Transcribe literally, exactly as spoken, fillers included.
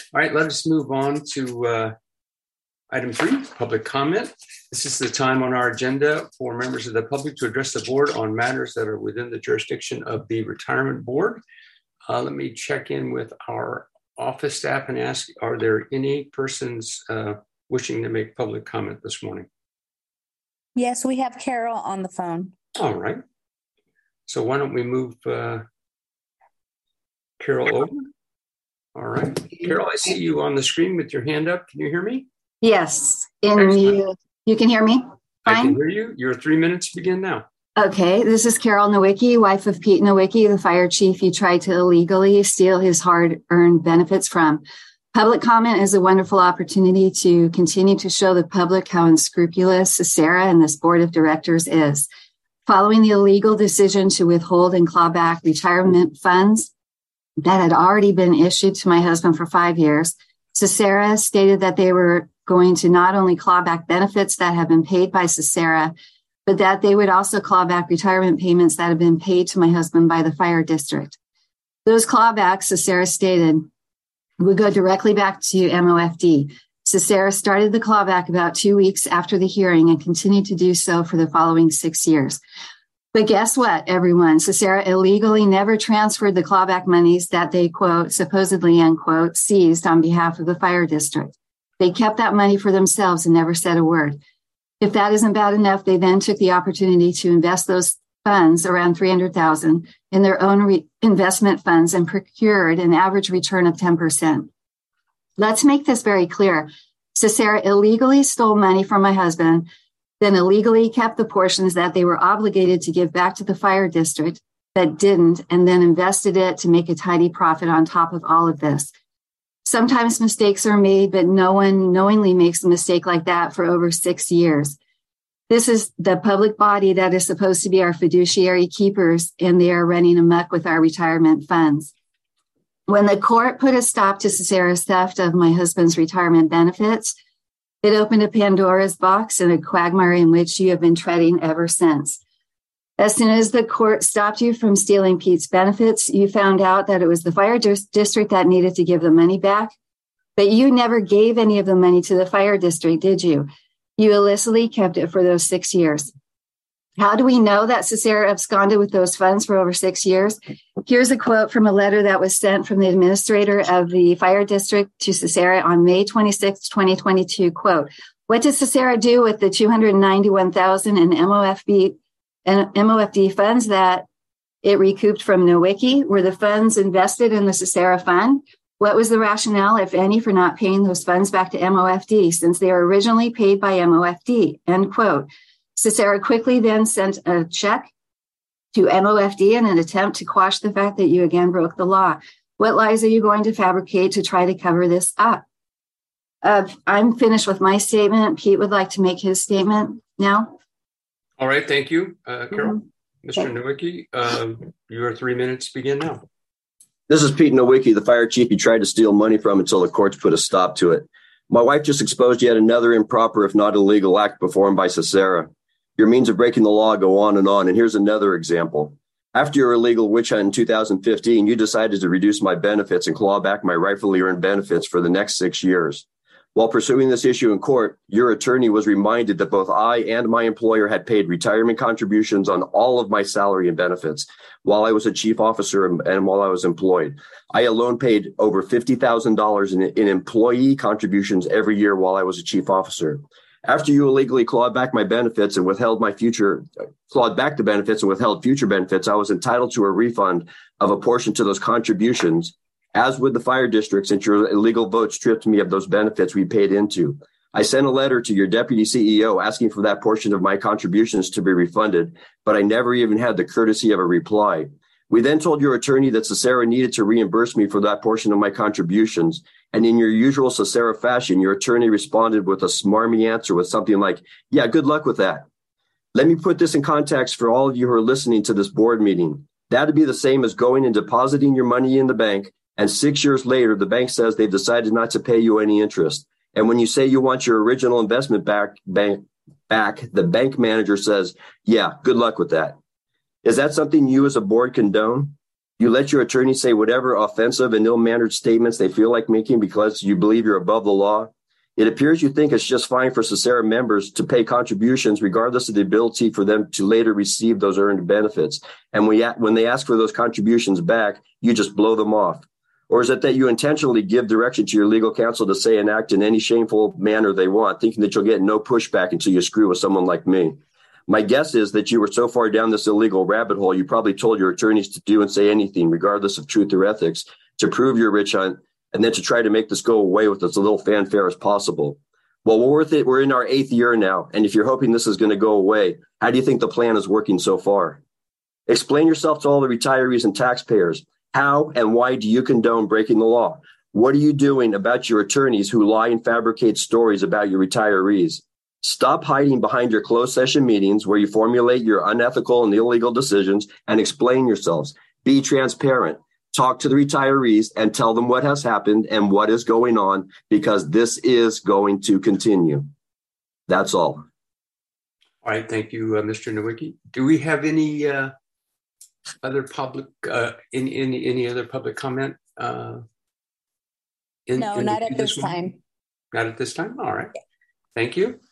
All right, let us move on to uh, item three, public comment. This is the time on our agenda for members of the public to address the board on matters that are within the jurisdiction of the retirement board. Uh, let me check in with our office staff and ask, are there any persons uh, wishing to make public comment this morning? Yes, we have Carol on the phone. All right. So why don't we move uh, Carol over? All right. Carol, I see you on the screen with your hand up. Can you hear me? Yes. And you, you can hear me? Fine? I can hear you. Your three minutes begin now. Okay. This is Carol Nowicki, wife of Pete Nowicki, the fire chief you tried to illegally steal his hard-earned benefits from. Public comment is a wonderful opportunity to continue to show the public how unscrupulous Sarah and this board of directors is. Following the illegal decision to withhold and claw back retirement funds that had already been issued to my husband for five years, Sarah stated that they were going to not only claw back benefits that have been paid by Sarah, but that they would also claw back retirement payments that have been paid to my husband by the fire district. Those clawbacks, Sarah stated, would go directly back to M O F D. Sarah started the clawback about two weeks after the hearing and continued to do so for the following six years. But guess what, everyone? Sarah illegally never transferred the clawback monies that they, quote, supposedly, unquote, seized on behalf of the fire district. They kept that money for themselves and never said a word. If that isn't bad enough, they then took the opportunity to invest those funds, around three hundred thousand dollars, in their own re- investment funds and procured an average return of ten percent. Let's make this very clear. Sarah illegally stole money from my husband, then illegally kept the portions that they were obligated to give back to the fire district but didn't, and then invested it to make a tidy profit on top of all of this. Sometimes mistakes are made, but no one knowingly makes a mistake like that for over six years. This is the public body that is supposed to be our fiduciary keepers, and they are running amok with our retirement funds. When the court put a stop to Sarah's theft of my husband's retirement benefits, it opened a Pandora's box and a quagmire in which you have been treading ever since. As soon as the court stopped you from stealing Pete's benefits, you found out that it was the fire dis- district that needed to give the money back. But you never gave any of the money to the fire district, did you? You illicitly kept it for those six years. How do we know that Sarah absconded with those funds for over six years? Here's a quote from a letter that was sent from the administrator of the fire district to Sarah on May twenty-sixth, twenty twenty-two. Quote, what did Sarah do with the two hundred ninety-one thousand dollars in M O F B and M O F D funds that it recouped from Nowicki? Were the funds invested in the Sarah fund? What was the rationale, if any, for not paying those funds back to M O F D since they were originally paid by M O F D? End quote. Sarah quickly then sent a check to M O F D in an attempt to quash the fact that you again broke the law. What lies are you going to fabricate to try to cover this up? Uh, I'm finished with my statement. Pete would like to make his statement now. All right. Thank you, uh, Carol. Mm-hmm. Mister Okay. Nowicki, um, your three minutes begin now. This is Pete Nowicki, the fire chief you tried to steal money from until the courts put a stop to it. My wife just exposed yet another improper, if not illegal, act performed by Sarah. Your means of breaking the law go on and on, and here's another example. After your illegal witch hunt in two thousand fifteen, you decided to reduce my benefits and claw back my rightfully earned benefits for the next six years. While pursuing this issue in court, your attorney was reminded that both I and my employer had paid retirement contributions on all of my salary and benefits while I was a chief officer and, and while I was employed. I alone paid over fifty thousand dollars in, in employee contributions every year while I was a chief officer. After you illegally clawed back my benefits and withheld my future, clawed back the benefits and withheld future benefits, I was entitled to a refund of a portion to those contributions, as would the fire district, since your illegal vote stripped me of those benefits we paid into. I sent a letter to your deputy C E O asking for that portion of my contributions to be refunded, but I never even had the courtesy of a reply. We then told your attorney that Sarah needed to reimburse me for that portion of my contributions. And in your usual Sarah fashion, your attorney responded with a smarmy answer with something like, yeah, good luck with that. Let me put this in context for all of you who are listening to this board meeting. That'd be the same as going and depositing your money in the bank, and six years later, the bank says they've decided not to pay you any interest. And when you say you want your original investment back, bank, back, the bank manager says, yeah, good luck with that. Is that something you as a board condone? You let your attorney say whatever offensive and ill-mannered statements they feel like making because you believe you're above the law. It appears you think it's just fine for Socera members to pay contributions regardless of the ability for them to later receive those earned benefits. And we, when they ask for those contributions back, you just blow them off. Or is it that you intentionally give direction to your legal counsel to say and act in any shameful manner they want, thinking that you'll get no pushback until you screw with someone like me? My guess is that you were so far down this illegal rabbit hole, you probably told your attorneys to do and say anything, regardless of truth or ethics, to prove your rich hunt, and then to try to make this go away with as little fanfare as possible. Well, we're worth it. We're in our eighth year now, and if you're hoping this is going to go away, how do you think the plan is working so far? Explain yourself to all the retirees and taxpayers. How and why do you condone breaking the law? What are you doing about your attorneys who lie and fabricate stories about your retirees? Stop hiding behind your closed session meetings where you formulate your unethical and illegal decisions and explain yourselves. Be transparent. Talk to the retirees and tell them what has happened and what is going on, because this is going to continue. That's all. All right. Thank you, uh, Mister Nowicki. Do we have any uh, other public, uh, any, any, any other public comment? Uh, in, No, in not the- at this one? time. Not at this time? All right. Thank you.